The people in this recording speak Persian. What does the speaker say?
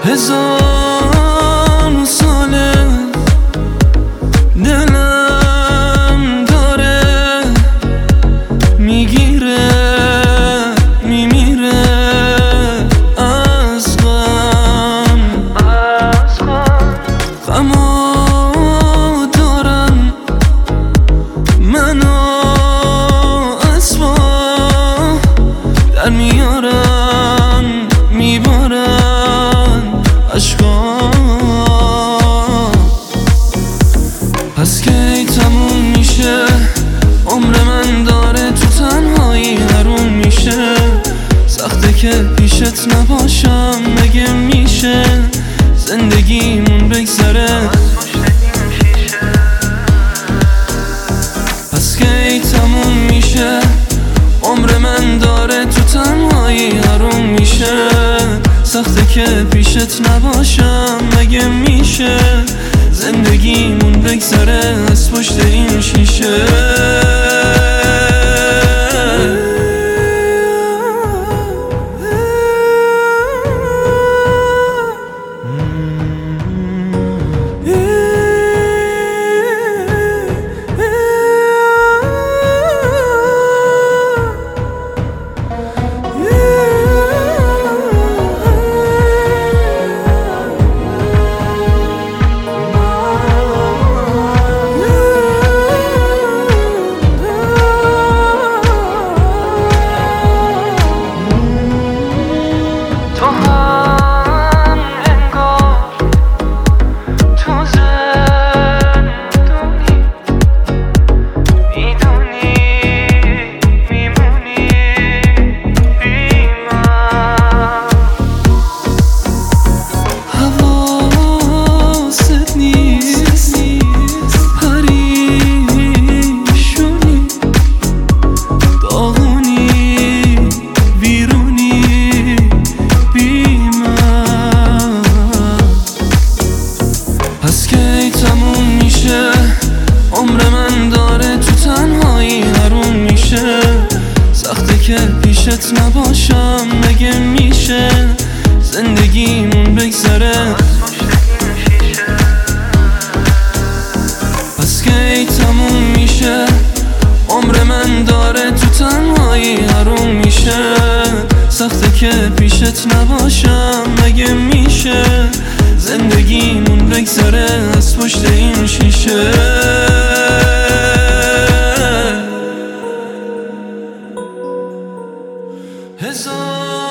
1000 ساله دلم داره میگیره میمیره از غم غما دارم منو از پا در میارن میبارن عشقا. پس کی تموم میشه عمر من داره تو تنهایی حروم میشه. سخته که پیشت نباشم مگه میشه زندگیمون بگذره. پس کی تموم میشه عمر من داره تو تنهایی حروم میشه. سخته که پیشت نباشم مگه میشه زندگیمون بگذره از پشت این شیشه. پس کی تموم میشه عمر من داره تو تنهایی حروم میشه. سخته که پیشت نباشم مگه میشه زندگیمون بگذره. پس کی تموم میشه عمر من داره تو تنهایی حروم میشه. سخته که پیشت نباشم مگه میشه زندگیمون بگذره از پشت این شیشه. هزار